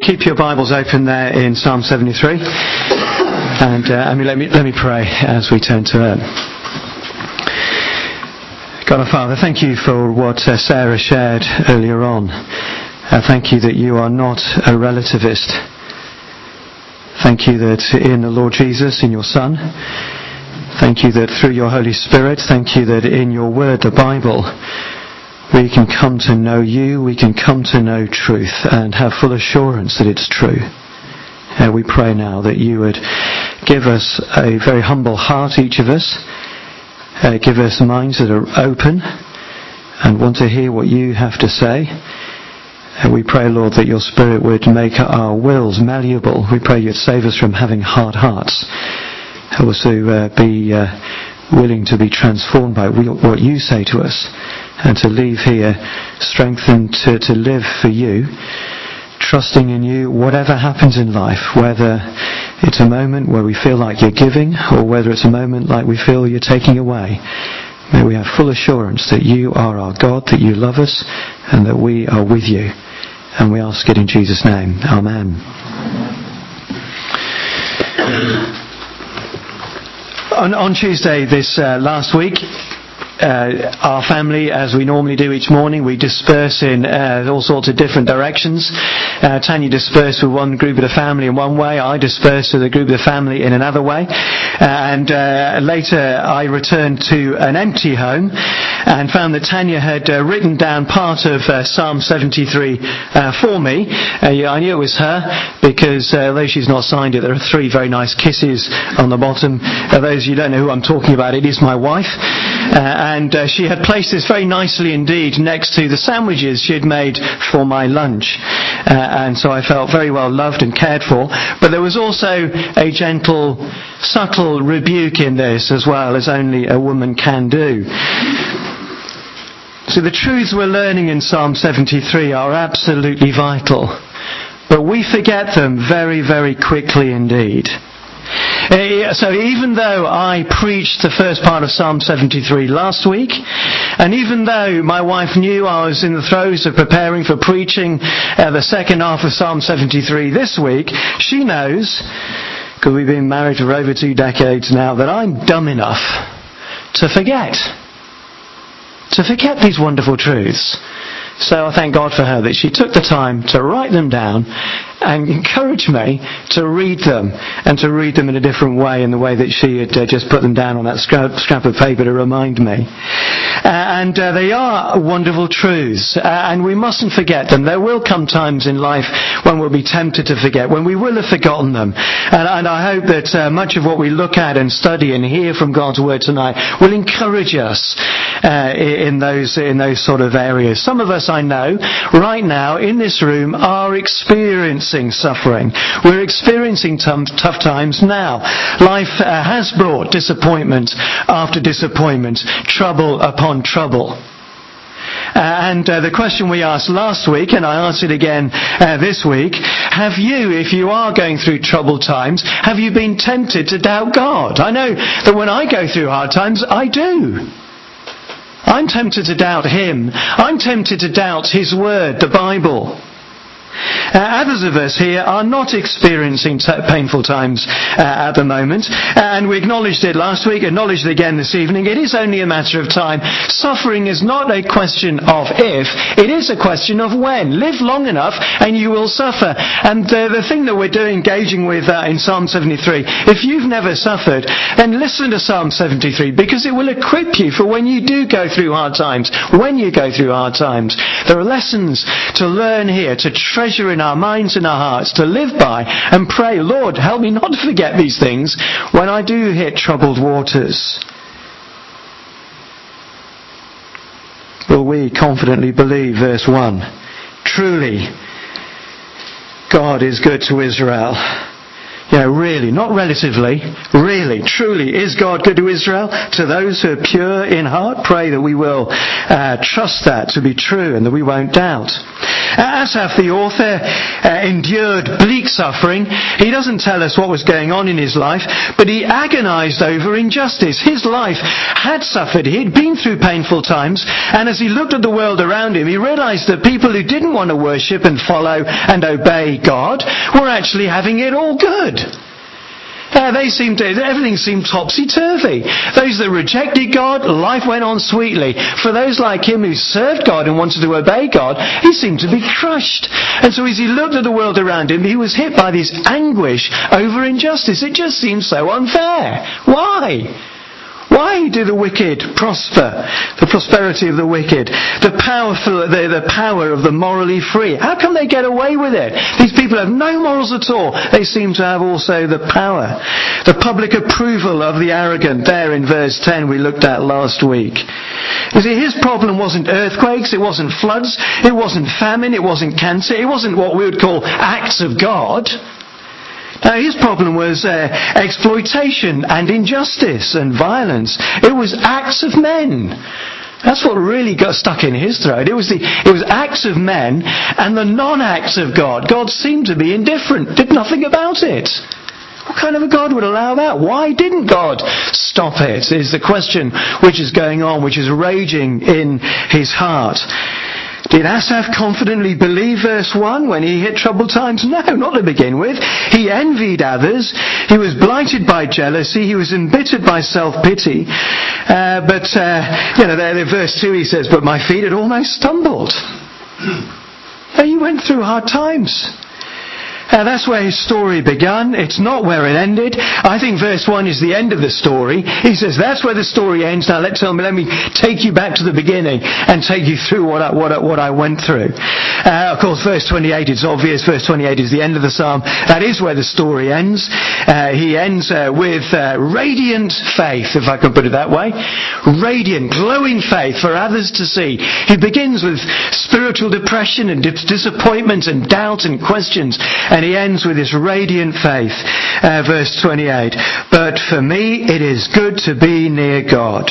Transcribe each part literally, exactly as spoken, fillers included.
Keep your Bibles open there in Psalm seventy-three, and uh, I mean, let me let me pray as we turn to it. God our Father, thank you for what uh, Sarah shared earlier on. Uh, thank you that you are not a relativist. Thank you that in the Lord Jesus, in your Son, thank you that through your Holy Spirit, thank you that in your Word, the Bible, we can come to know you, we can come to know truth and have full assurance that it's true. Uh, we pray now that you would give us a very humble heart, each of us. Uh, give us minds that are open and want to hear what you have to say. Uh, we pray, Lord, that your Spirit would make our wills malleable. We pray you'd save us from having hard hearts. Help us to uh, be uh, willing to be transformed by what you say to us, and to leave here strengthened to, to live for you, trusting in you whatever happens in life, whether it's a moment where we feel like you're giving or whether it's a moment like we feel you're taking away. May we have full assurance that you are our God, that you love us, and that we are with you. And we ask it in Jesus' name. Amen. On, on Tuesday this uh, last week, Uh, our family, as we normally do each morning, we disperse in uh, all sorts of different directions. Uh, Tanya dispersed with one group of the family in one way. I dispersed with a group of the family in another way. Uh, and uh, later I returned to an empty home and found that Tanya had uh, written down part of uh, Psalm seventy-three uh, for me. Uh, I knew it was her because uh, although she's not signed it, there are three very nice kisses on the bottom. Uh, those of you who don't know who I'm talking about, it is my wife. Uh, And uh, she had placed this very nicely indeed next to the sandwiches she had made for my lunch. Uh, and so I felt very well loved and cared for. But there was also a gentle, subtle rebuke in this as well, as only a woman can do. So the truths we're learning in Psalm seventy-three are absolutely vital. But we forget them very, very quickly indeed. So even though I preached the first part of Psalm seventy-three last week, and even though my wife knew I was in the throes of preparing for preaching uh, the second half of Psalm seventy-three this week, she knows, because we've been married for over two decades now, that I'm dumb enough to forget. To forget these wonderful truths. So I thank God for her that she took the time to write them down and encourage me to read them, and to read them in a different way, in the way that she had uh, just put them down on that scrap, scrap of paper to remind me. Uh, and uh, they are wonderful truths, uh, and we mustn't forget them. There will come times in life when we'll be tempted to forget, when we will have forgotten them. And, and I hope that uh, much of what we look at and study and hear from God's Word tonight will encourage us uh, in those in those sort of areas. Some of us, I know, right now in this room are experiencing suffering. We're experiencing t- tough times now. Life uh, has brought disappointment after disappointment, trouble upon trouble. Uh, and uh, the question we asked last week, and I answered again uh, this week, have you, if you are going through troubled times, have you been tempted to doubt God? I know that when I go through hard times, I do. I'm tempted to doubt Him. I'm tempted to doubt His Word, the Bible. Uh, others of us here are not experiencing t- painful times uh, at the moment, and we acknowledged it last week, acknowledged it again this evening. It is only a matter of time. Suffering is not a question of if, it is a question of when. Live long enough and you will suffer. And uh, the thing that we're doing, engaging with uh, in Psalm seventy-three, if you've never suffered, then listen to Psalm seventy-three, because it will equip you for when you do go through hard times. When you go through hard times, there are lessons to learn here, to treasure in our minds and our hearts, to live by and pray, Lord, help me not to forget these things when I do hit troubled waters. Will we confidently believe verse one? Truly, God is good to Israel. You know, really, not relatively, really, truly, is God good to Israel? To those who are pure in heart, pray that we will uh, trust that to be true and that we won't doubt. Asaph, the author, uh, endured bleak suffering. He doesn't tell us what was going on in his life, but he agonized over injustice. His life had suffered. He had been through painful times, and as he looked at the world around him, he realized that people who didn't want to worship and follow and obey God were actually having it all good. Uh, they seemed to, everything seemed topsy-turvy. Those that rejected God, life went on sweetly. For those like him who served God and wanted to obey God, he seemed to be crushed. And so as he looked at the world around him, he was hit by this anguish over injustice. It just seemed so unfair. Why? Why do the wicked prosper? The prosperity of the wicked. The powerful, the, the power of the morally free. How come they get away with it? These people have no morals at all. They seem to have also the power. The public approval of the arrogant. There in verse ten we looked at last week. You see, his problem wasn't earthquakes. It wasn't floods. It wasn't famine. It wasn't cancer. It wasn't what we would call acts of God. Now, his problem was uh, exploitation and injustice and violence. It was acts of men. That's what really got stuck in his throat. It was the it was acts of men and the non-acts of God. God seemed to be indifferent, did nothing about it. What kind of a God would allow that? Why didn't God stop it? Is the question which is going on, which is raging in his heart. Did Asaph confidently believe verse one when he hit troubled times? No, not to begin with. He envied others. He was blighted by jealousy. He was embittered by self-pity. Uh, but, uh, you know, there in verse two he says, but my feet had almost stumbled. So he went through hard times. Uh, that's where his story begun. It's not where it ended. I think verse one is the end of the story. He says, that's where the story ends. Now let, tell me, let me take you back to the beginning and take you through what I, what I, what I went through. Uh, of course, verse twenty-eight, it's obvious. Verse twenty-eight is the end of the psalm. That is where the story ends. Uh, he ends uh, with uh, radiant faith, if I can put it that way. Radiant, glowing faith for others to see. He begins with spiritual depression and dis- disappointment and doubt and questions. And he ends with this radiant faith, uh, verse twenty-eight. But for me it is good to be near God.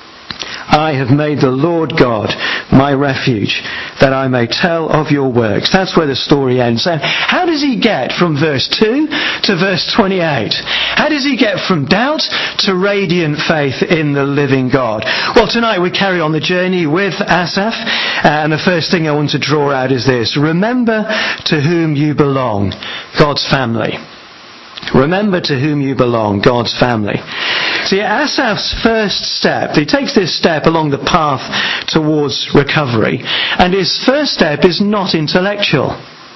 I have made the Lord God my refuge, that I may tell of your works. That's where the story ends. And how does he get from verse two to verse twenty-eight? How does he get from doubt to radiant faith in the living God? Well, tonight we carry on the journey with Asaph. And the first thing I want to draw out is this. Remember to whom you belong, God's family. Remember to whom you belong, God's family. See, Asaph's first step, he takes this step along the path towards recovery, and his first step is not intellectual.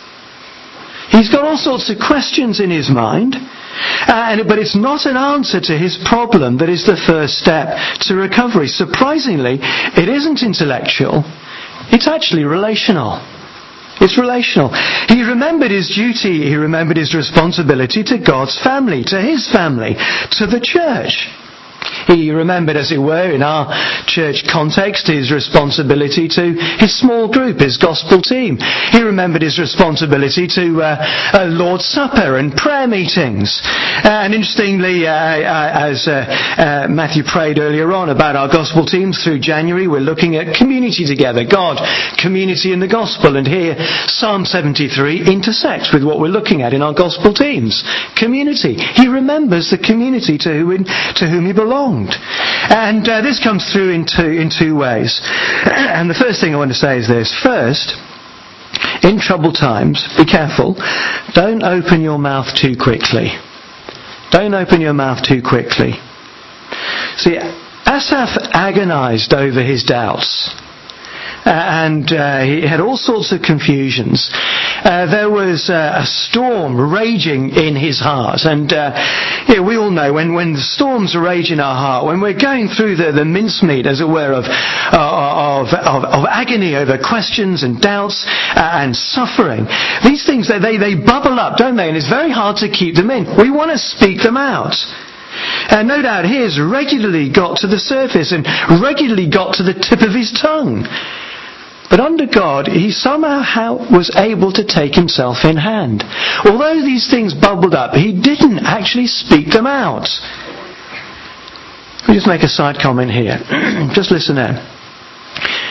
He's got all sorts of questions in his mind, and, but it's not an answer to his problem that is the first step to recovery. Surprisingly, it isn't intellectual, it's actually relational. It's relational. He remembered his duty, he remembered his responsibility to God's family, to his family, to the church. He remembered, as it were, in our church context, his responsibility to his small group, his gospel team. He remembered his responsibility to uh, uh, Lord's Supper and prayer meetings. Uh, and interestingly, uh, uh, as uh, uh, Matthew prayed earlier on about our gospel teams through January, we're looking at community together, God, community in the gospel. And here, Psalm seventy-three intersects with what we're looking at in our gospel teams. Community. He remembers the community to whom, to whom he belonged. And uh, this comes through in two, in two ways. And the first thing I want to say is this. First, in troubled times, be careful. Don't open your mouth too quickly. Don't open your mouth too quickly. See, Asaph agonized over his doubts. Uh, and uh, he had all sorts of confusions. Uh, there was uh, a storm raging in his heart. And uh, yeah, we all know when, when the storms rage in our heart, when we're going through the, the mincemeat, as it were, of, uh, of, of, of agony over questions and doubts uh, and suffering, these things, they, they, they bubble up, don't they? And it's very hard to keep them in. We want to speak them out. And no doubt his regularly got to the surface and regularly got to the tip of his tongue. But under God, he somehow was able to take himself in hand. Although these things bubbled up, he didn't actually speak them out. Let me just make a side comment here. Just listen now.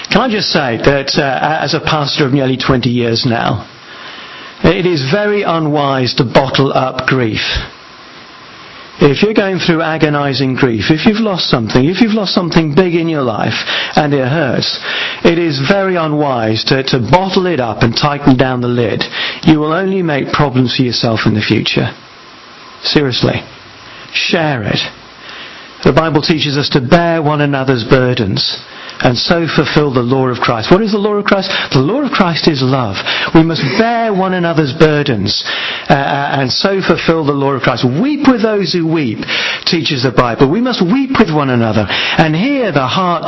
Can I just say that uh, as a pastor of nearly twenty years now, it is very unwise to bottle up grief. If you're going through agonizing grief, if you've lost something, if you've lost something big in your life and it hurts, it is very unwise to, to bottle it up and tighten down the lid. You will only make problems for yourself in the future. Seriously. Share it. The Bible teaches us to bear one another's burdens and so fulfill the law of Christ. What is the law of Christ? The law of Christ is love. We must bear one another's burdens uh, and so fulfill the law of Christ. Weep with those who weep, teaches the Bible. We must weep with one another and hear the heart,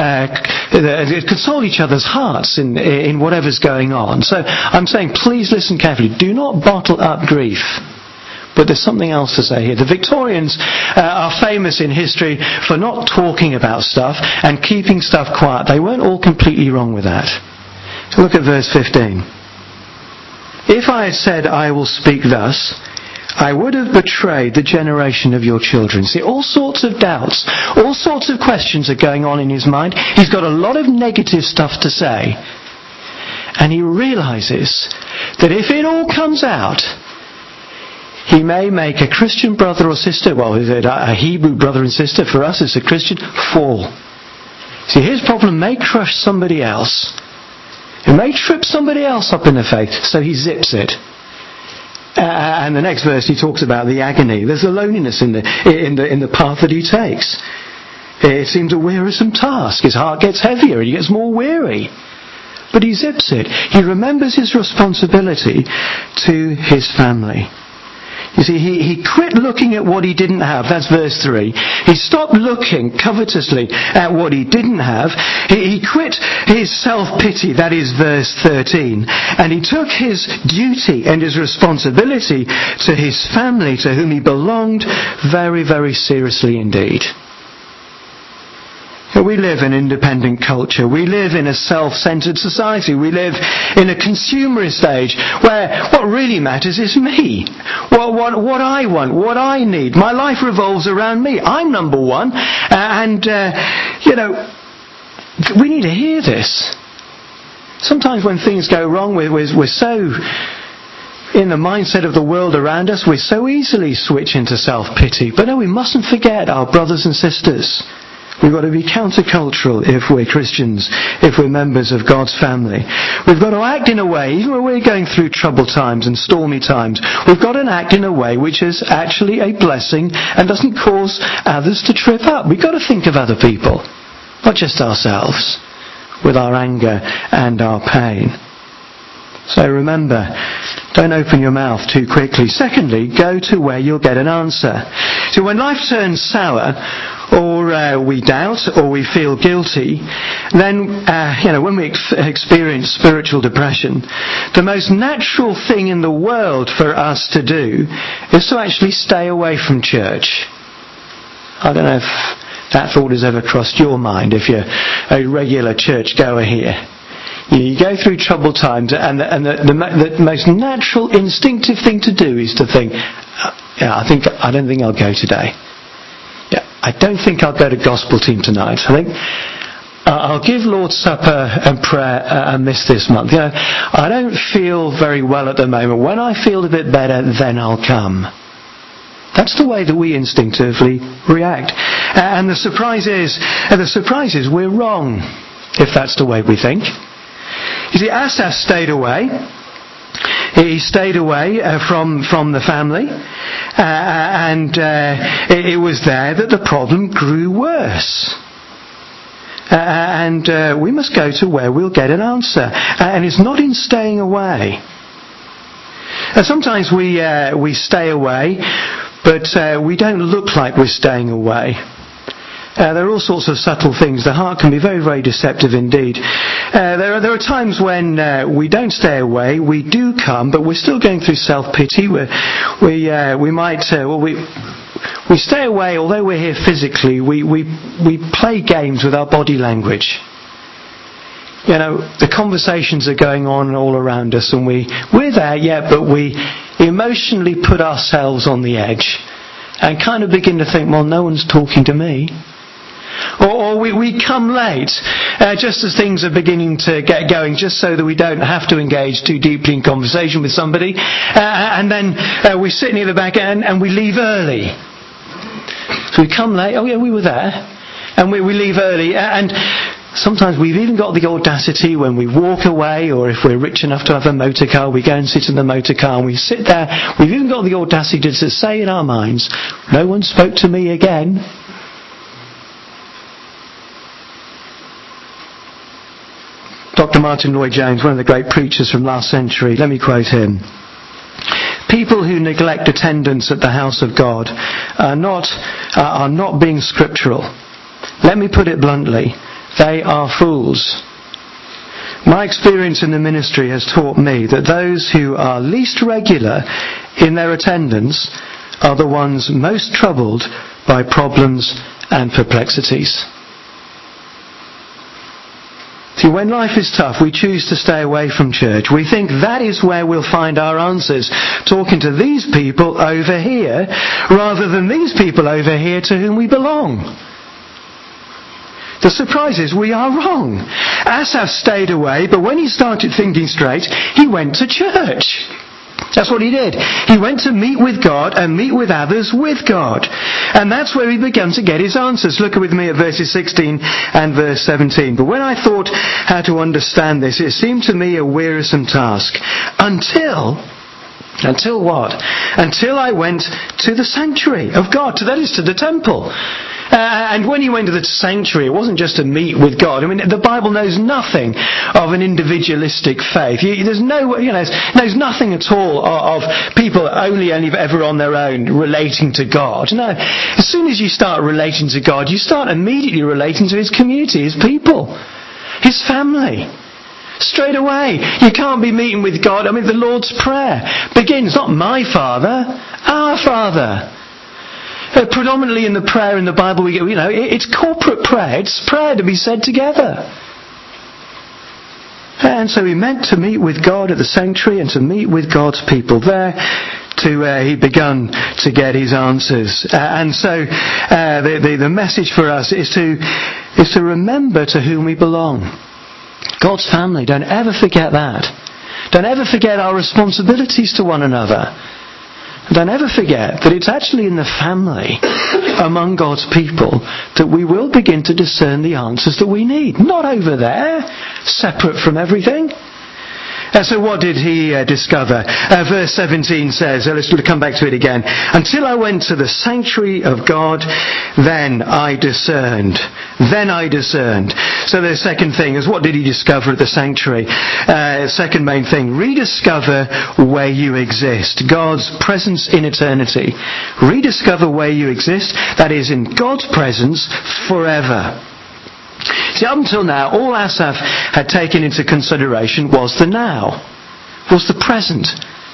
uh, console each other's hearts in, in whatever's going on. So I'm saying, please listen carefully. Do not bottle up grief. But there's something else to say here. The Victorians uh, are famous in history for not talking about stuff and keeping stuff quiet. They weren't all completely wrong with that. So look at verse fifteen. If I had said, I will speak thus, I would have betrayed the generation of your children. See, all sorts of doubts, all sorts of questions are going on in his mind. He's got a lot of negative stuff to say. And he realizes that if it all comes out, he may make a Christian brother or sister, well, a Hebrew brother and sister, for us it's a Christian, fall. See, his problem may crush somebody else. It may trip somebody else up in the faith, so he zips it. Uh, and the next verse he talks about the agony. There's a loneliness in the, in the, in the path that he takes. It seems a wearisome task. His heart gets heavier and he gets more weary. But he zips it. He remembers his responsibility to his family. You see, he, he quit looking at what he didn't have. That's verse three. He stopped looking covetously at what he didn't have. He, he quit his self-pity. That is verse thirteen. And he took his duty and his responsibility to his family, to whom he belonged, very, very seriously indeed. We live in an independent culture. We live in a self-centered society. We live in a consumerist age where what really matters is me. What, what, what I want, what I need. My life revolves around me. I'm number one. And, uh, you know, we need to hear this. Sometimes when things go wrong, we're, we're, we're so in the mindset of the world around us, we so easily switch into self-pity. But no, we mustn't forget our brothers and sisters. We've got to be countercultural if we're Christians, if we're members of God's family. We've got to act in a way, even when we're going through troubled times and stormy times, we've got to act in a way which is actually a blessing and doesn't cause others to trip up. We've got to think of other people, not just ourselves, with our anger and our pain. So remember, don't open your mouth too quickly. Secondly, go to where you'll get an answer. So when life turns sour, or uh, we doubt, or we feel guilty, then, uh, you know, when we ex- experience spiritual depression, the most natural thing in the world for us to do is to actually stay away from church. I don't know if that thought has ever crossed your mind, if you're a regular church goer here. You go through troubled times, and the, and the, the, the most natural, instinctive thing to do is to think, yeah, I think I don't think I'll go today. Yeah, I don't think I'll go to gospel team tonight. I think uh, I'll give Lord's Supper and prayer a miss this month. You know, I don't feel very well at the moment. When I feel a bit better, then I'll come. That's the way that we instinctively react. And the surprise is, and the surprise is, we're wrong if that's the way we think. You see, Asaph stayed away. He stayed away uh, from from the family, uh, and uh, it, it was there that the problem grew worse. Uh, and uh, we must go to where we'll get an answer, and it's not in staying away. And sometimes we uh, we stay away, but uh, we don't look like we're staying away. Uh, there are all sorts of subtle things. The heart can be very, very deceptive indeed. Uh, there are there are times when uh, we don't stay away. We do come, but we're still going through self-pity. We're, we uh, we might uh, well we we stay away. Although we're here physically, we we we play games with our body language. You know, the conversations are going on all around us, and we we're there, yeah, but we emotionally put ourselves on the edge and kind of begin to think, well, no one's talking to me. Or, or we, we come late, uh, just as things are beginning to get going, just so that we don't have to engage too deeply in conversation with somebody. Uh, and then uh, we sit near the back and, and we leave early. So we come late. Oh yeah, we were there. And we, we leave early. And sometimes we've even got the audacity when we walk away, or if we're rich enough to have a motor car, we go and sit in the motor car and we sit there. We've even got the audacity to say in our minds, no one spoke to me again. Doctor Martin Lloyd-Jones, one of the great preachers from last century, let me quote him. People who neglect attendance at the house of God are not, uh, are not being scriptural. Let me put it bluntly. They are fools. My experience in the ministry has taught me that those who are least regular in their attendance are the ones most troubled by problems and perplexities. See, when life is tough, we choose to stay away from church. We think that is where we'll find our answers, talking to these people over here, rather than these people over here to whom we belong. The surprise is we are wrong. Asaph stayed away, but when he started thinking straight, he went to church. That's what he did. He went to meet with God and meet with others with God. And that's where he began to get his answers. Look with me at verses sixteen and verse seventeen. But when I thought how to understand this, it seemed to me a wearisome task. Until... Until what? Until I went to the sanctuary of God. That is, to the temple. Uh, and when he went to the sanctuary, it wasn't just to meet with God. I mean, the Bible knows nothing of an individualistic faith. You, there's no, you know, knows nothing at all of, of people only, only ever on their own relating to God. No. As soon as you start relating to God, you start immediately relating to his community, his people, his family. Straight away. You can't be meeting with God. I mean, the Lord's Prayer begins, not my Father, our Father. Uh, predominantly in the prayer in the Bible, we get, you know, it, it's corporate prayer. It's prayer to be said together. And so he meant to meet with God at the sanctuary and to meet with God's people there. To uh, he begun to get his answers, uh, and so uh, the, the the message for us is to is to remember to whom we belong. God's family. Don't ever forget that. Don't ever forget our responsibilities to one another. Don't ever forget that it's actually in the family, among God's people, that we will begin to discern the answers that we need. Not over there, separate from everything. Uh, so what did he uh, discover? Uh, verse seventeen says, uh, let's come back to it again. Until I went to the sanctuary of God, then I discerned. Then I discerned. So the second thing is, what did he discover at the sanctuary? Uh, second main thing, rediscover where you exist. God's presence in eternity. Rediscover where you exist. That is, in God's presence forever. See, up until now, all Asaph had taken into consideration was the now, was the present.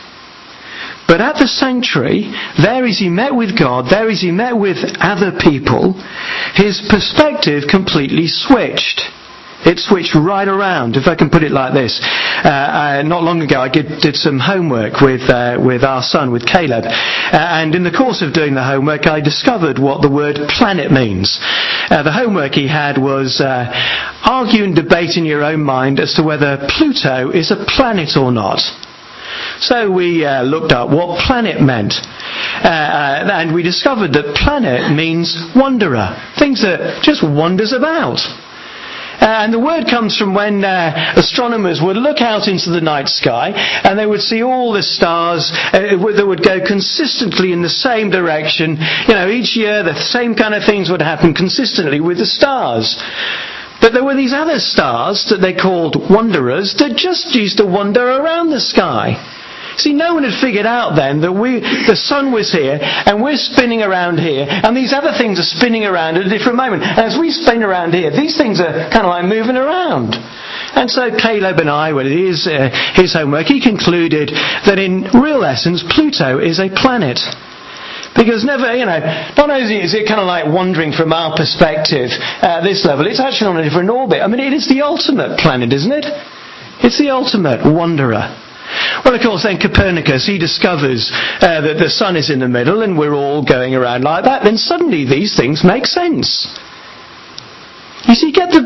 But at the sanctuary, there as he met with God, there as he met with other people, his perspective completely switched. It switched right around, if I can put it like this. Uh, uh, not long ago, I did, did some homework with uh, with our son, with Caleb. Uh, and in the course of doing the homework, I discovered what the word planet means. Uh, the homework he had was uh, argue and debate in your own mind as to whether Pluto is a planet or not. So we uh, looked up what planet meant. Uh, uh, and we discovered that planet means wanderer. Things that just wanders about. Uh, and the word comes from when uh, astronomers would look out into the night sky and they would see all the stars uh, that would go consistently in the same direction. You know, each year the same kind of things would happen consistently with the stars. But there were these other stars that they called wanderers that just used to wander around the sky. See, no one had figured out then that we, the sun was here, and we're spinning around here, and these other things are spinning around at a different moment. And as we spin around here, these things are kind of like moving around. And so Caleb and I, when it is uh, his homework, he concluded that in real essence, Pluto is a planet. Because never, you know, not only is it kind of like wandering from our perspective at this level, it's actually on a different orbit. I mean, it is the ultimate planet, isn't it? It's the ultimate wanderer. Well, of course, then Copernicus, he discovers uh, that the sun is in the middle and we're all going around like that. Then suddenly these things make sense. You see, get the big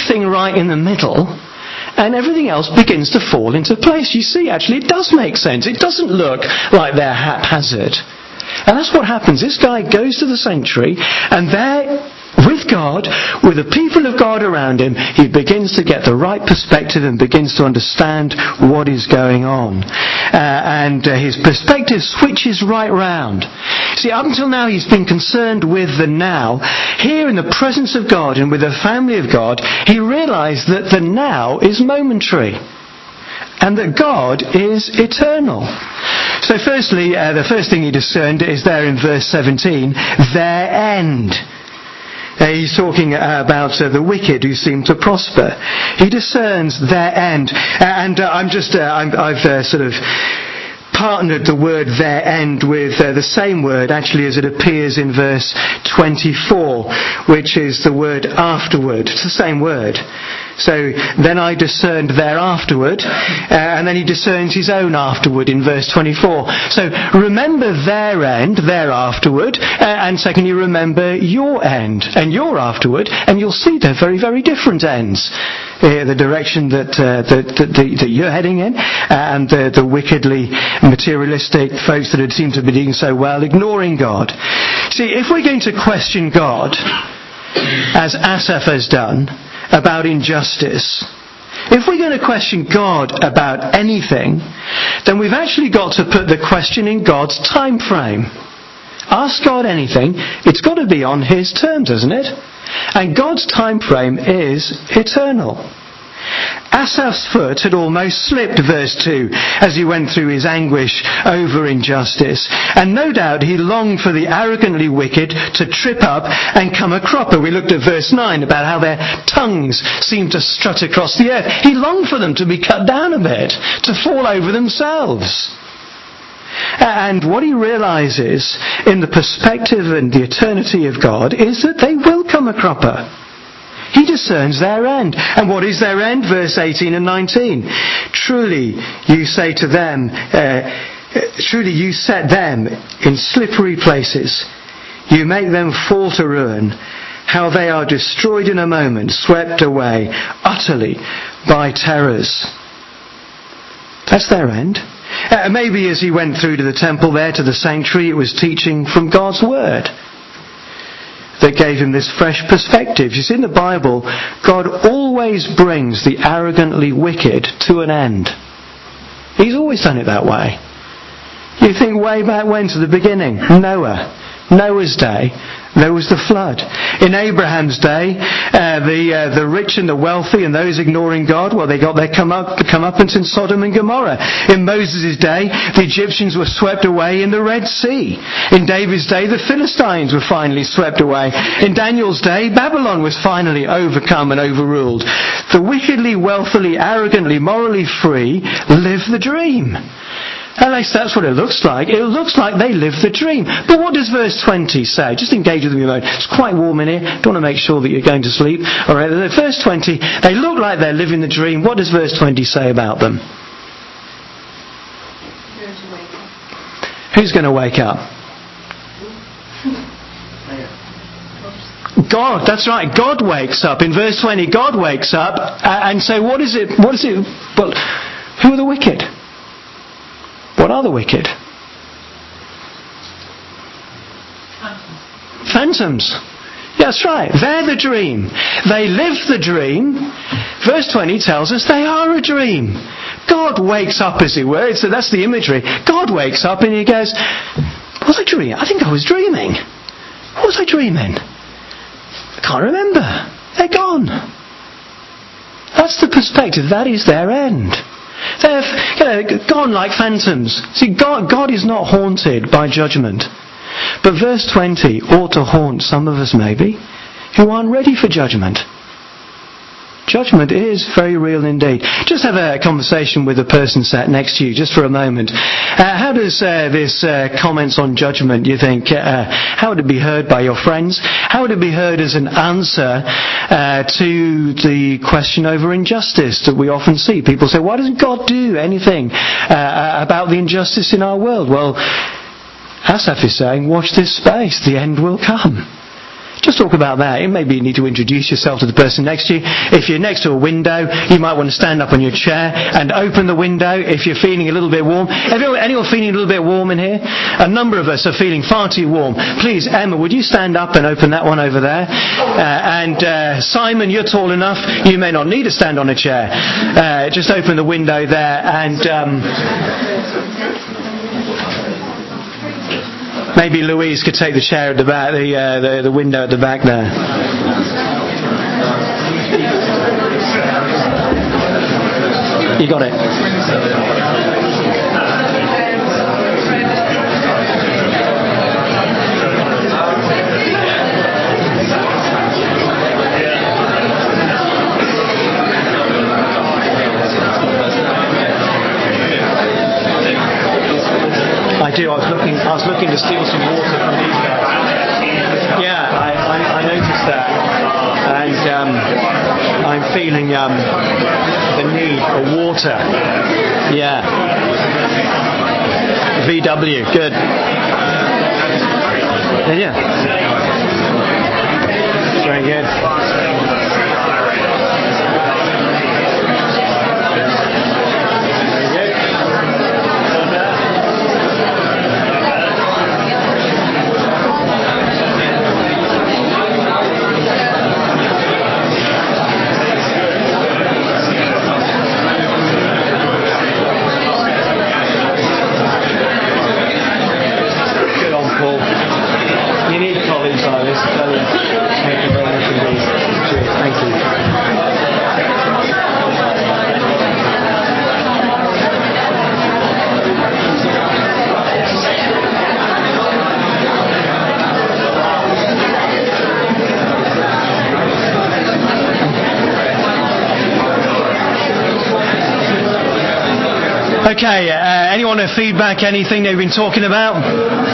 thing right in the middle, and everything else begins to fall into place. You see, actually, it does make sense. It doesn't look like they're haphazard. And that's what happens. This guy goes to the sanctuary, and there, with God, with the people of God around him, he begins to get the right perspective and begins to understand what is going on. Uh, and uh, his perspective switches right round. See, up until now he's been concerned with the now. Here in the presence of God and with the family of God, he realized that the now is momentary, and that God is eternal. So firstly, uh, the first thing he discerned is there in verse seventeen, their end. Uh, he's talking uh, about uh, the wicked who seem to prosper. He discerns their end. Uh, and uh, I'm just, uh, I'm, I've uh, sort of partnered the word their end with uh, the same word actually as it appears in verse twenty-four, which is the word afterward. It's the same word. So then I discerned their afterward, uh, and then he discerns his own afterward in verse twenty-four. So remember their end, their afterward, uh, and secondly remember your end and your afterward, and you'll see they're very, very different ends. Uh, the direction that, uh, that, that, that you're heading in, and the, the wickedly materialistic folks that had seemed to be doing so well, ignoring God. See, if we're going to question God, as Asaph has done, about injustice, if we're going to question God about anything, then we've actually got to put the question in God's time frame. Ask God anything, it's got to be on his terms, isn't it? And God's time frame is eternal. Asaph's foot had almost slipped, verse two, as he went through his anguish over injustice. And no doubt he longed for the arrogantly wicked to trip up and come a cropper. We looked at verse nine about how their tongues seemed to strut across the earth. He longed for them to be cut down a bit, to fall over themselves. And what he realizes in the perspective and the eternity of God is that they will come a cropper. He discerns their end. And what is their end? Verse eighteen and nineteen. Truly you say to them, uh, truly you set them in slippery places. You make them fall to ruin. How they are destroyed in a moment, swept away utterly by terrors. That's their end. Uh, maybe as he went through to the temple there, to the sanctuary, it was teaching from God's word that gave him this fresh perspective. You see, in the Bible, God always brings the arrogantly wicked to an end. He's always done it that way. You think way back when, to the beginning, Noah, Noah's day, there was the flood. In Abraham's day, uh, the uh, the rich and the wealthy and those ignoring God, well, they got their come up comeuppance in Sodom and Gomorrah. In Moses' day, the Egyptians were swept away in the Red Sea. In David's day, the Philistines were finally swept away. In Daniel's day, Babylon was finally overcome and overruled. The wickedly, wealthily, arrogantly, morally free live the dream. At least that's what it looks like. It looks like they live the dream. But what does verse twenty say? Just engage with me a moment. It's quite warm in here. Don't want to make sure that you're going to sleep. All right. Verse twenty, they look like they're living the dream. What does verse twenty say about them? Who's going to wake up? God, that's right. God wakes up. In verse twenty, God wakes up. And so what is it? What is it? Well, who are the wicked? What are the wicked? Phantoms. Yeah, that's right. They're the dream. They live the dream. Verse twenty tells us they are a dream. God wakes up, as it were. So that's the imagery. God wakes up and he goes, was I dreaming? I think I was dreaming. What was I dreaming? I can't remember. They're gone. That's the perspective. That is their end. They're you know, gone like phantoms. See, God, God is not haunted by judgment. But verse twenty ought to haunt some of us maybe, who aren't ready for judgment. Judgment is very real indeed. Just have a conversation with the person sat next to you, just for a moment. Uh, how does uh, this uh, comments on judgment, you think, uh, how would it be heard by your friends? How would it be heard as an answer uh, to the question over injustice that we often see? People say, why doesn't God do anything uh, about the injustice in our world? Well, Asaph is saying, watch this space, the end will come. Just talk about that. Maybe you need to introduce yourself to the person next to you. If you're next to a window, you might want to stand up on your chair and open the window if you're feeling a little bit warm. Anyone, anyone feeling a little bit warm in here? A number of us are feeling far too warm. Please, Emma, would you stand up and open that one over there? Uh, and uh, Simon, you're tall enough. You may not need to stand on a chair. Uh, just open the window there and... Um, Maybe Louise could take the chair at the back, the, uh, the the window at the back there. You got it. I do. I was looking. I was looking to steal some water from these guys. Yeah, I, I, I noticed that, and um, I'm feeling um, the need for water. Yeah. V W. Good. Yeah. yeah. Very good. Okay, uh, anyone have feedback, anything they've been talking about?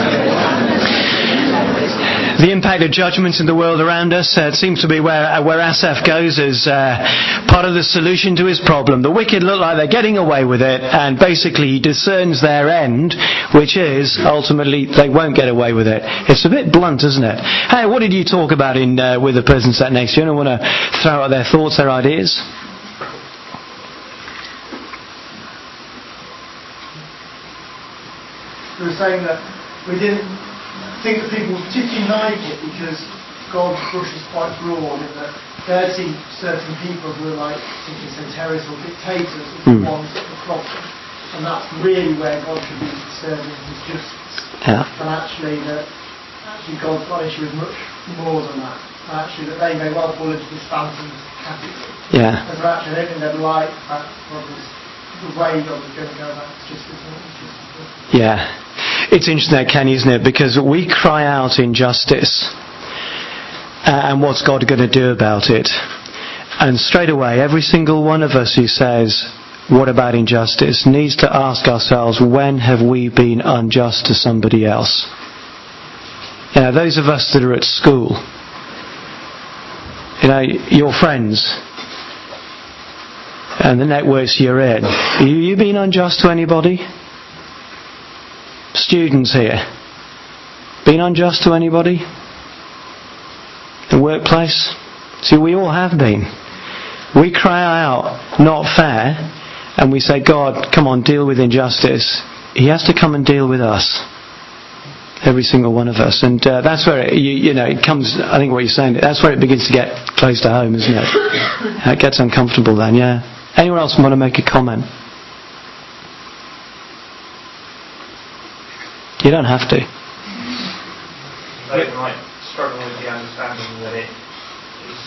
The impact of judgment in the world around us. Uh, it seems to be where, uh, where Asaph goes as uh, part of the solution to his problem. The wicked look like they're getting away with it, and basically he discerns their end, which is ultimately they won't get away with it. It's a bit blunt, isn't it? Hey, what did you talk about in uh, with the person sat next to you? Anyone want to throw out their thoughts, their ideas? We were saying that we didn't think that people particularly like it because God's brush is quite broad in that they'd see certain people who are like, particularly say terrorists or dictators, as the ones that are the problem. And that's really where God should be serving his justice. Yeah. And actually that actually God's got issue with much more than that. And actually that they may well fall into this phantom category. Yeah. And so actually I don't think they'd like that God was the way God was going to go about his justice and his justice. Yeah. It's interesting, Kenny, isn't it? Because we cry out injustice. Uh, and what's God going to do about it? And straight away, every single one of us who says, what about injustice, needs to ask ourselves, when have we been unjust to somebody else? You know, those of us that are at school, you know, your friends, and the networks you're in, have you been unjust to anybody? Students here, been unjust to anybody? The workplace? See, we all have been. We cry out, not fair, and we say, God, come on, deal with injustice. He has to come and deal with us. Every single one of us. And uh, that's where, it, you, you know, it comes, I think what you're saying, that's where it begins to get close to home, isn't it? It gets uncomfortable then, yeah. Anyone else want to make a comment? You don't have to. They might struggle with the understanding that it is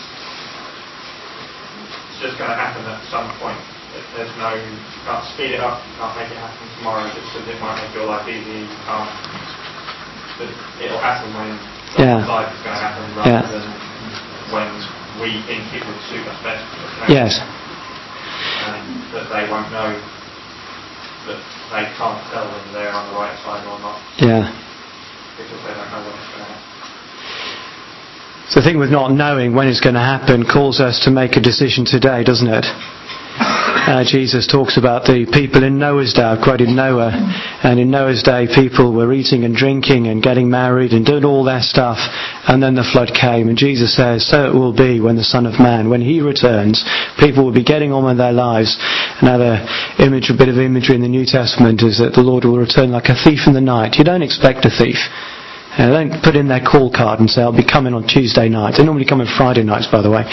it's just going to happen at some point. There's no, you can't speed it up, you can't make it happen tomorrow just because it might make your life easy. You can't, but it'll happen when Yeah. life is going to happen rather Yeah. than when we think it would suit us best. Yes. And that they won't know, that they can't tell whether they're on the right side or not. Yeah. Because they don't know when it's going to happen. So the thing with not knowing when it's going to happen calls us to make a decision today, doesn't it? Uh, Jesus talks about the people in Noah's day. I've quoted Noah. And in Noah's day, people were eating and drinking and getting married and doing all their stuff. And then the flood came. And Jesus says, so it will be when the Son of Man, when he returns, people will be getting on with their lives. Another image, a bit of imagery in the New Testament is that the Lord will return like a thief in the night. You don't expect a thief. Uh, they don't put in their call card and say, I'll be coming on Tuesday night. They normally come on Friday nights, by the way.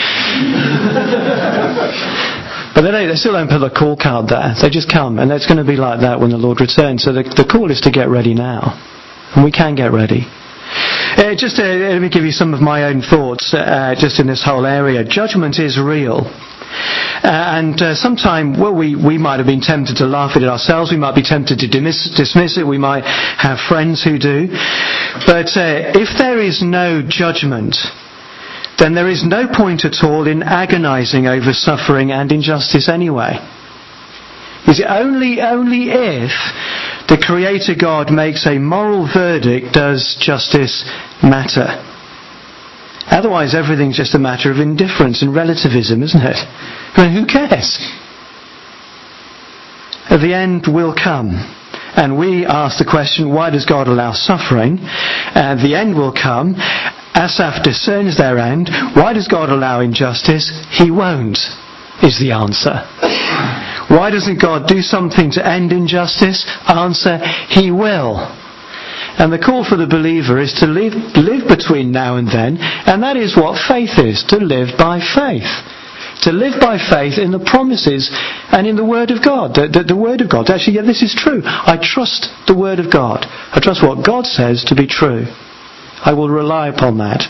But they, don't, they still don't put the call card there. They just come. And it's going to be like that when the Lord returns. So the, the call is to get ready now. And we can get ready. Uh, just uh, let me give you some of my own thoughts uh, just in this whole area. Judgment is real. Uh, and uh, sometime, well, we, we might have been tempted to laugh at it ourselves. We might be tempted to dismiss, dismiss it. We might have friends who do. But uh, if there is no judgment, then there is no point at all in agonizing over suffering and injustice anyway. Is it only, only if the Creator God makes a moral verdict does justice matter? Otherwise, everything's just a matter of indifference and relativism, isn't it? I mean, who cares? The end will come. And we ask the question, why does God allow suffering? And the end will come. Asaph discerns their end. Why does God allow injustice? He won't, is the answer. Why doesn't God do something to end injustice? Answer, He will. And the call for the believer is to live, live between now and then, and that is what faith is, to live by faith. To live by faith in the promises and in the Word of God. The, the, the Word of God. Actually, yeah, this is true. I trust the Word of God. I trust what God says to be true. I will rely upon that.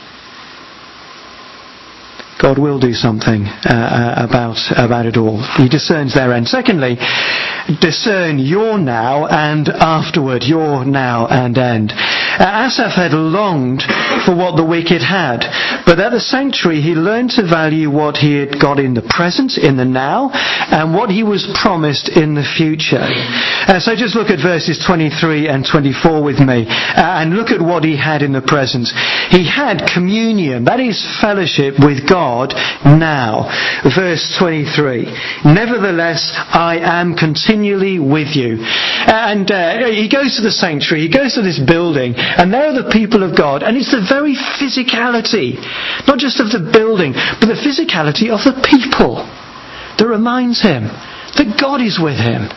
God will do something uh, about about it all. He discerns their end. Secondly, discern your now and afterward, your now and end. Uh, Asaph had longed for what the wicked had, but at the sanctuary he learned to value what he had got in the present, in the now, and what he was promised in the future. Uh, so just look at verses twenty-three and twenty-four with me, uh, and look at what he had in the present. He had communion, that is fellowship with God now. Verse twenty-three. Nevertheless, I am continually with you. And uh, he goes to the sanctuary, he goes to this building, and there are the people of God, and it's the very physicality, not just of the building, but the physicality of the people that reminds him that God is with him.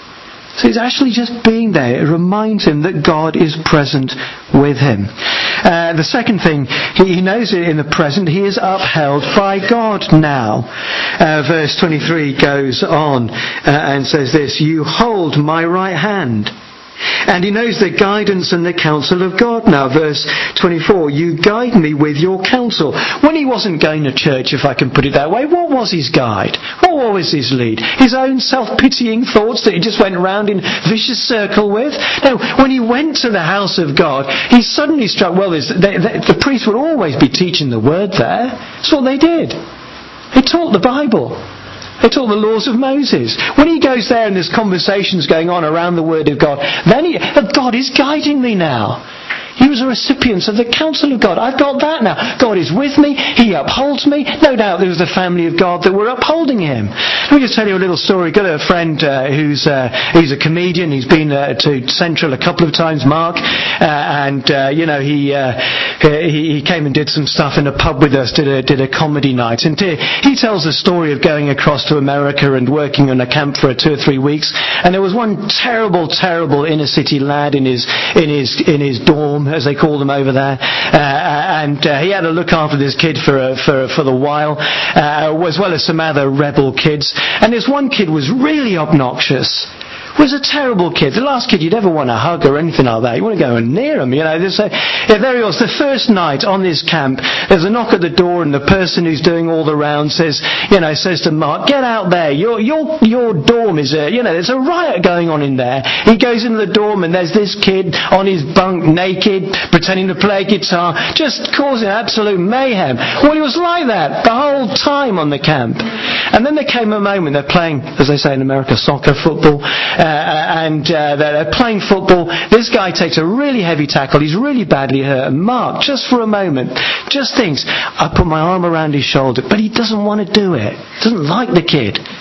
So it's actually just being there. It reminds him that God is present with him. Uh, the second thing, he, he knows it in the present. He is upheld by God now. Uh, verse twenty-three goes on uh, and says this, you hold my right hand. And he knows the guidance and the counsel of God now. Verse twenty-four, you guide me with your counsel. When he wasn't going to church, if I can put it that way, what was his guide? What was his lead? His own self-pitying thoughts that he just went round in vicious circle with? No, when he went to the house of God, he suddenly struck, well, they, they, the priest would always be teaching the word there. That's what they did. They taught the Bible. They taught the laws of Moses. When he goes there and there's conversations going on around the Word of God, then he, God is guiding me now. He was a recipient of the counsel of God. I've got that now. God is with me. He upholds me. No doubt there was the family of God that were upholding him. Let me just tell you a little story. Got a friend uh, who's uh, he's a comedian. He's been uh, to Central a couple of times, Mark. Uh, and, uh, you know, he, uh, he he came and did some stuff in a pub with us, did a, did a comedy night. And he tells the story of going across to America and working on a camp for two or three weeks. And there was one terrible, terrible inner city lad in his, in his, in his dorm, as they call them over there, uh, and uh, he had to look after this kid for uh, for for the while, uh, as well as some other rebel kids. And this one kid was really obnoxious. Was a terrible kid. The last kid you'd ever want to hug or anything like that. You want to go near him, you know. A, yeah, there he was. The first night on this camp, there's a knock at the door, and the person who's doing all the rounds says, you know, says to Mark, "Get out there. Your your your dorm is a, you know, there's a riot going on in there." He goes into the dorm, and there's this kid on his bunk, naked, pretending to play guitar, just causing absolute mayhem. Well, it was like that the whole time on the camp. And then there came a moment. They're playing, as they say in America, soccer, football. Uh, Uh, and uh, they're playing football. This guy takes a really heavy tackle. He's really badly hurt. And Mark, just for a moment, just thinks, I put my arm around his shoulder, but he doesn't want to do it. Doesn't like the kid.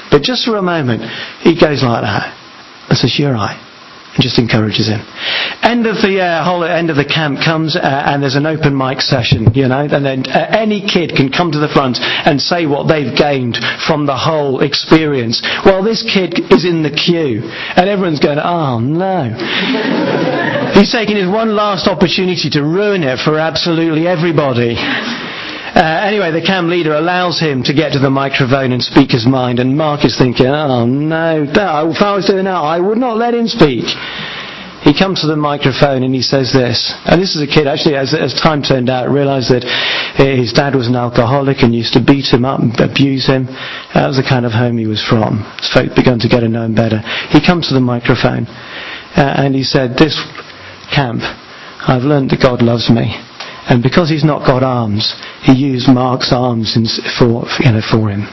But just for a moment, he goes like that and says, "You're right," and just encourages him. End of the uh, whole end of the camp comes, uh, and there's an open mic session, you know, and then uh, any kid can come to the front and say what they've gained from the whole experience. Well, this kid is in the queue, and everyone's going, "Oh no." He's taking his one last opportunity to ruin it for absolutely everybody. Uh, anyway, the camp leader allows him to get to the microphone and speak his mind, and Mark is thinking, "Oh no, that, if I was doing that, I would not let him speak." He comes to the microphone and he says this, and this is a kid, actually, as, as time turned out, realised that his dad was an alcoholic and used to beat him up and abuse him. That was the kind of home he was from. His folk begun to get to know him better. He comes to the microphone uh, and he said, "This camp, I've learned that God loves me. And because he's not got arms, he used Mark's arms in, for, you know, for him."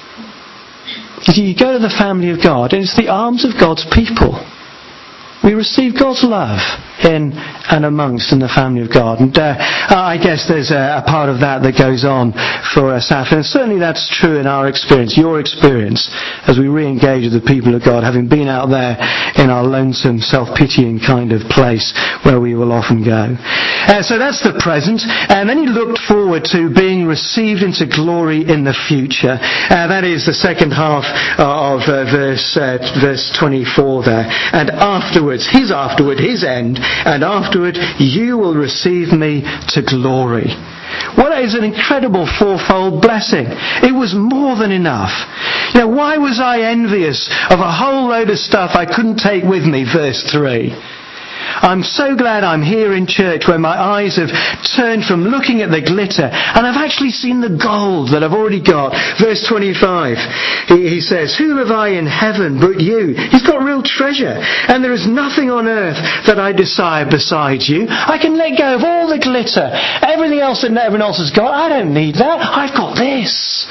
You see, you go to the family of God, and it's the arms of God's people. We receive God's love in and amongst in the family of God. And uh, I guess there's a, a part of that that goes on for Asaph. And certainly that's true in our experience, your experience, as we re-engage with the people of God, having been out there in our lonesome, self-pitying kind of place where we will often go. Uh, so that's the present. And then he looked forward to being received into glory in the future. Uh, that is the second half of uh, verse, uh, verse twenty-four there. "And afterwards," his afterward, his end, "and afterward you will receive me to glory." What is an incredible fourfold blessing. It was more than enough. You know, why was I envious of a whole load of stuff I couldn't take with me? Verse three. I'm so glad I'm here in church where my eyes have turned from looking at the glitter and I've actually seen the gold that I've already got. Verse twenty-five, he, he says, "Who have I in heaven but you?" He's got real treasure. "And there is nothing on earth that I desire besides you." I can let go of all the glitter. Everything else that everyone else has got, I don't need that. I've got this.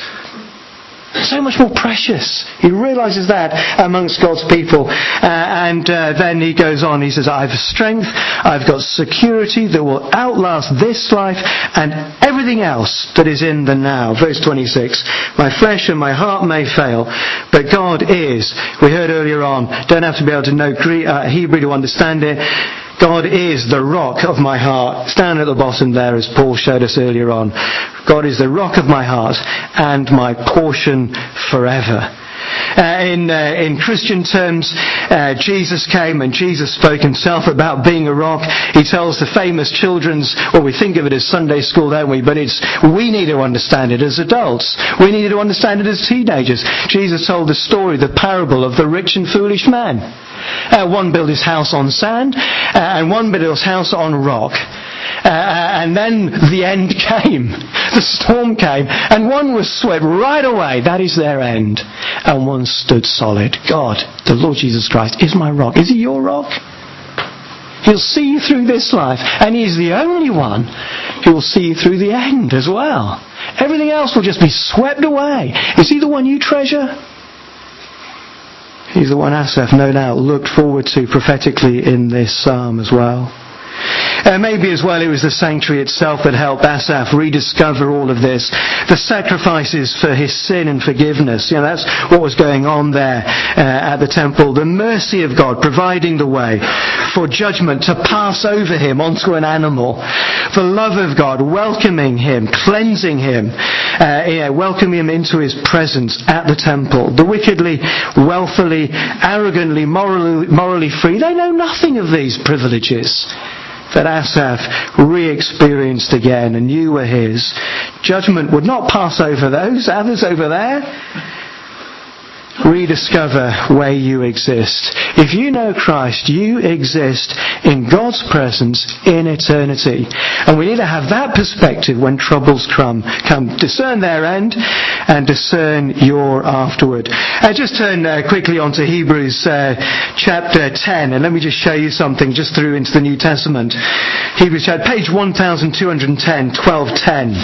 So much more precious. He realises that amongst God's people. Uh, and uh, then he goes on, he says, "I have strength, I've got security that will outlast this life and everything else that is in the now." Verse twenty-six, "My flesh and my heart may fail, but God is," we heard earlier on, don't have to be able to know Greek, uh, Hebrew to understand it, "God is the rock of my heart." Stand at the bottom there as Paul showed us earlier on. God is the rock of my heart and my portion forever. Uh, in uh, in Christian terms, uh, Jesus came and Jesus spoke himself about being a rock. He tells the famous children's, well, we think of it as Sunday school, don't we? But it's we need to understand it as adults. We need to understand it as teenagers. Jesus told the story, the parable of the rich and foolish man. Uh, one built his house on sand, uh, and one built his house on rock. Uh, and then the end came. The storm came, and one was swept right away. That is their end. And one stood solid. God, the Lord Jesus Christ, is my rock. Is he your rock? He'll see you through this life, and he's the only one who will see you through the end as well. Everything else will just be swept away. Is he the one you treasure? He's the one Asaph, no doubt, looked forward to prophetically in this psalm as well. Uh, maybe as well it was the sanctuary itself that helped Asaph rediscover all of this. The sacrifices for his sin and forgiveness. You know, that's what was going on there uh, at the temple. The mercy of God providing the way for judgment to pass over him onto an animal. The love of God welcoming him, cleansing him, uh, yeah, welcoming him into his presence at the temple. The wickedly, wealthily, arrogantly, morally, morally free, they know nothing of these privileges that Asaph re-experienced again and knew were his. Judgment would not pass over those others over there. Rediscover where you exist. If you know Christ, you exist in God's presence in eternity. And we need to have that perspective when troubles come. come. Discern their end and discern your afterward. Uh, just turn uh, quickly on to Hebrews uh, chapter ten, and let me just show you something just through into the New Testament. Hebrews chapter, page twelve ten, twelve ten.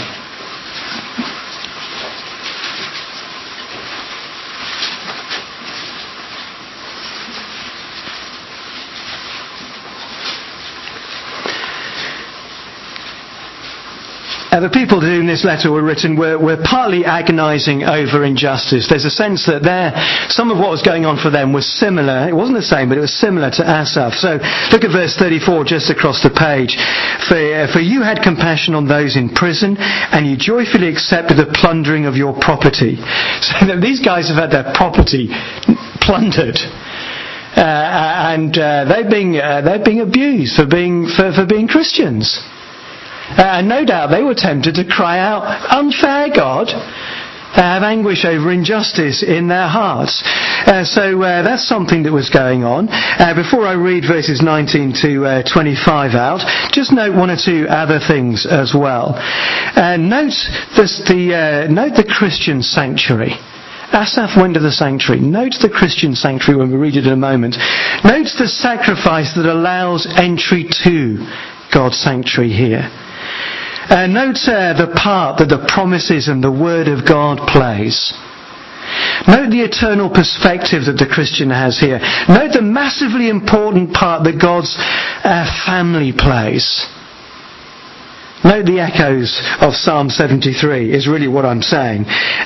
Uh, the people to whom this letter were written were, were partly agonising over injustice. There's a sense that there, some of what was going on for them was similar. It wasn't the same, but it was similar to Asaph. So look at verse thirty-four just across the page. For, uh, for you had compassion on those in prison, and you joyfully accepted the plundering of your property. So these guys have had their property plundered. Uh, and uh, they're being uh, they're being abused for being for, for being Christians. Uh, and no doubt they were tempted to cry out, "Unfair God!" Uh, have anguish over injustice in their hearts. Uh, so uh, that's something that was going on. Uh, before I read verses nineteen to uh, twenty-five out, just note one or two other things as well. Uh, note this, the uh, note the Christian sanctuary. Asaph went to the sanctuary. Note the Christian sanctuary when we read it in a moment. Note the sacrifice that allows entry to God's sanctuary here. Uh, note uh, the part that the promises and the Word of God plays. Note the eternal perspective that the Christian has here. Note the massively important part that God's uh, family plays. Note the echoes of Psalm seventy-three is really what I'm saying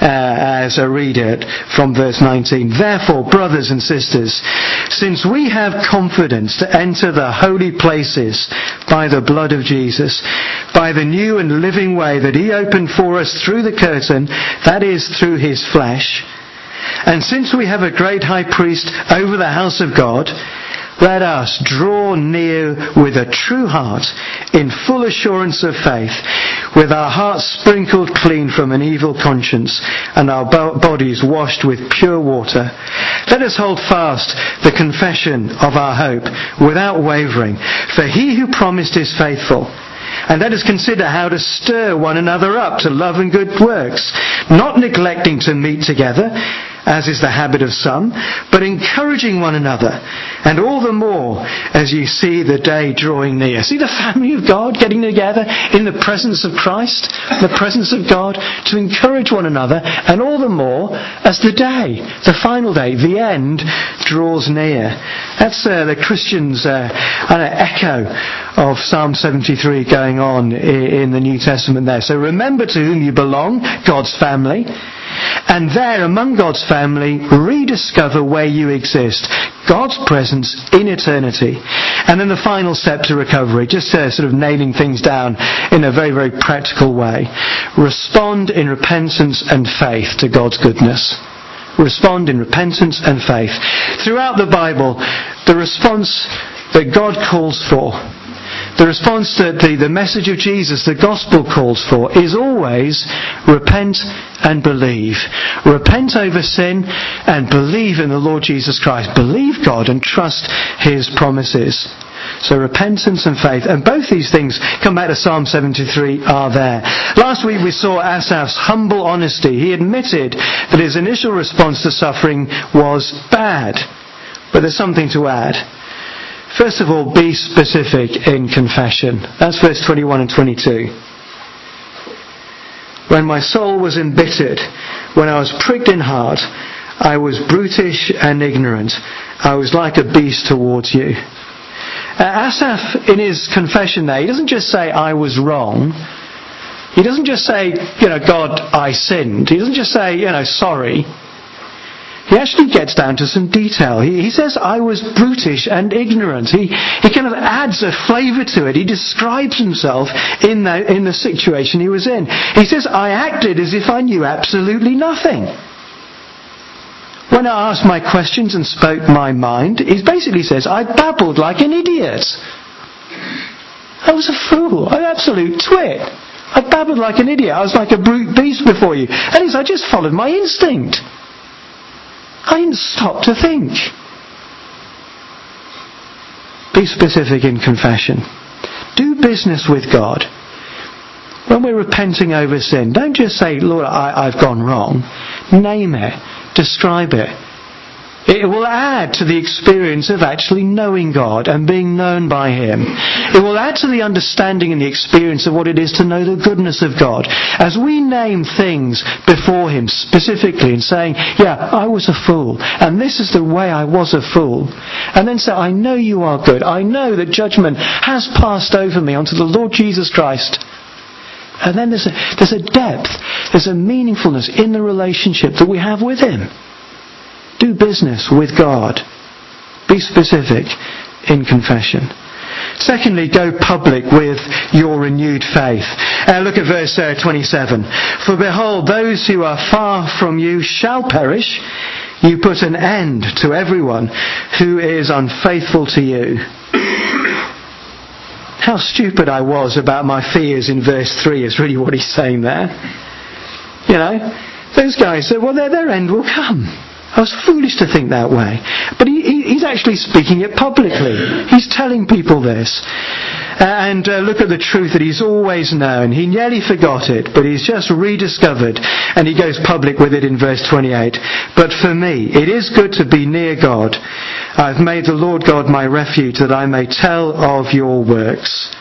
uh, as I read it from verse nineteen. Therefore, brothers and sisters, since we have confidence to enter the holy places by the blood of Jesus, by the new and living way that he opened for us through the curtain, that is, through his flesh, and since we have a great high priest over the house of God, let us draw near with a true heart, in full assurance of faith, with our hearts sprinkled clean from an evil conscience, and our bodies washed with pure water. Let us hold fast the confession of our hope without wavering, for he who promised is faithful. And let us consider how to stir one another up to love and good works, not neglecting to meet together, as is the habit of some, but encouraging one another, and all the more as you see the day drawing near. See the family of God getting together in the presence of Christ, the presence of God, to encourage one another, and all the more as the day, the final day, the end, draws near. That's uh, the Christian's uh, an echo of Psalm seventy-three going on in the New Testament there. So remember to whom you belong, God's family. And there, among God's family, rediscover where you exist, God's presence in eternity. And then the final step to recovery, just uh, sort of nailing things down in a very, very practical way. Respond in repentance and faith to God's goodness. Respond in repentance and faith. Throughout the Bible, the response that God calls for, the response that the, the message of Jesus, the gospel, calls for is always repent and believe. Repent over sin and believe in the Lord Jesus Christ. Believe God and trust his promises. So repentance and faith. And both these things, come back to Psalm seventy-three, are there. Last week we saw Asaph's humble honesty. He admitted that his initial response to suffering was bad. But there's something to add. First of all, be specific in confession. That's verse twenty-one and twenty-two. When my soul was embittered, when I was pricked in heart, I was brutish and ignorant. I was like a beast towards you. Uh, Asaph, in his confession there, he doesn't just say, I was wrong. He doesn't just say, you know, God, I sinned. He doesn't just say, you know, sorry. He actually gets down to some detail. He, he says, I was brutish and ignorant. He, he kind of adds a flavour to it. He describes himself in the, in the situation he was in. He says, I acted as if I knew absolutely nothing. When I asked my questions and spoke my mind, he basically says, I babbled like an idiot. I was a fool, an absolute twit. I babbled like an idiot. I was like a brute beast before you. And he says, I just followed my instinct. I didn't stop to think. Be specific in confession. Do business with God. When we're repenting over sin, don't just say, Lord, I, I've gone wrong. Name it. Describe it. It will add to the experience of actually knowing God and being known by him. It will add to the understanding and the experience of what it is to know the goodness of God. As we name things before him specifically and saying, yeah, I was a fool, and this is the way I was a fool. And then say, I know you are good. I know that judgment has passed over me onto the Lord Jesus Christ. And then there's a, there's a depth, there's a meaningfulness in the relationship that we have with Him. Do business with God. Be specific in confession. Secondly, go public with your renewed faith. Uh, look at verse uh, twenty-seven. For behold, those who are far from you shall perish. You put an end to everyone who is unfaithful to you. How stupid I was about my fears in verse three is really what he's saying there. You know, those guys said, well, their, their end will come. I was foolish to think that way. But he, he, he's actually speaking it publicly. He's telling people this. And uh, look at the truth that he's always known. He nearly forgot it, but he's just rediscovered. And he goes public with it in verse twenty-eight. But for me, it is good to be near God. I've made the Lord God my refuge, that I may tell of your works.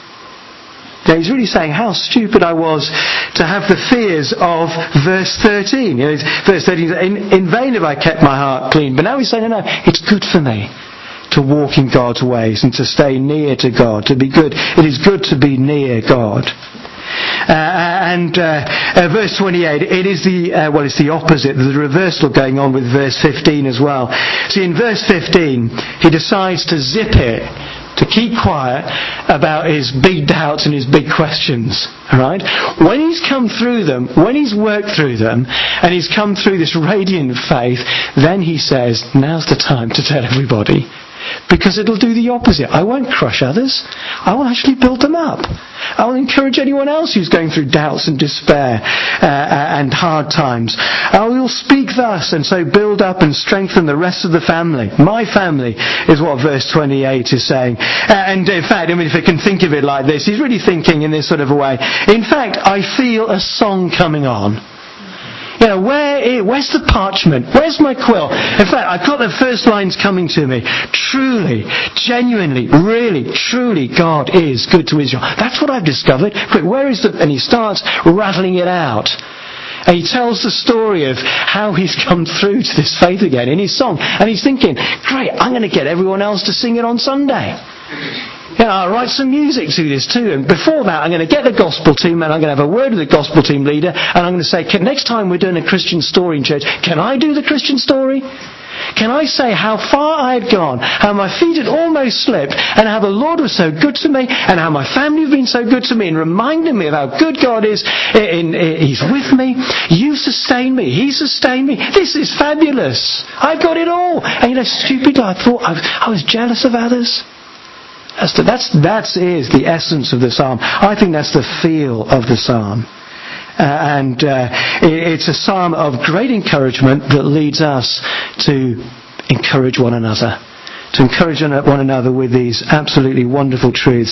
Now he's really saying how stupid I was to have the fears of verse thirteen. You know, verse thirteen, in, in vain have I kept my heart clean. But now he's saying, no, no, it's good for me to walk in God's ways and to stay near to God, to be good. It is good to be near God. Uh, and uh, uh, verse twenty-eight, it is the, uh, well, it's the opposite. There's a reversal going on with verse fifteen as well. See, in verse fifteen, he decides to zip it, to keep quiet about his big doubts and his big questions. Right? When he's come through them, when he's worked through them, and he's come through this radiant faith, then he says, now's the time to tell everybody. Because it'll do the opposite. I won't crush others. I will actually build them up. I will encourage anyone else who's going through doubts and despair uh, and hard times. I will speak thus and so build up and strengthen the rest of the family. My family is what verse twenty-eight is saying. And in fact, I mean, if I can think of it like this, he's really thinking in this sort of a way. In fact, I feel a song coming on. You know, where is, where's the parchment? Where's my quill? In fact, I've got the first lines coming to me. Truly, genuinely, really, truly, God is good to Israel. That's what I've discovered. Quick, where is the... And he starts rattling it out. And he tells the story of how he's come through to this faith again in his song. And he's thinking, great, I'm going to get everyone else to sing it on Sunday. You know, I'll write some music to this too. And before that, I'm going to get the gospel team and I'm going to have a word with the gospel team leader. And I'm going to say, can, next time we're doing a Christian story in church, can I do the Christian story? Can I say how far I had gone, how my feet had almost slipped, and how the Lord was so good to me, and how my family have been so good to me, and reminding me of how good God is. In, in, he's with me. You sustain me. He sustained me. This is fabulous. I've got it all. And you know, stupid, I thought I, I was jealous of others. That's, the, that's that is the essence of the psalm. I think that's the feel of the psalm. Uh, and uh, it, it's a psalm of great encouragement that leads us to encourage one another. To encourage one another with these absolutely wonderful truths.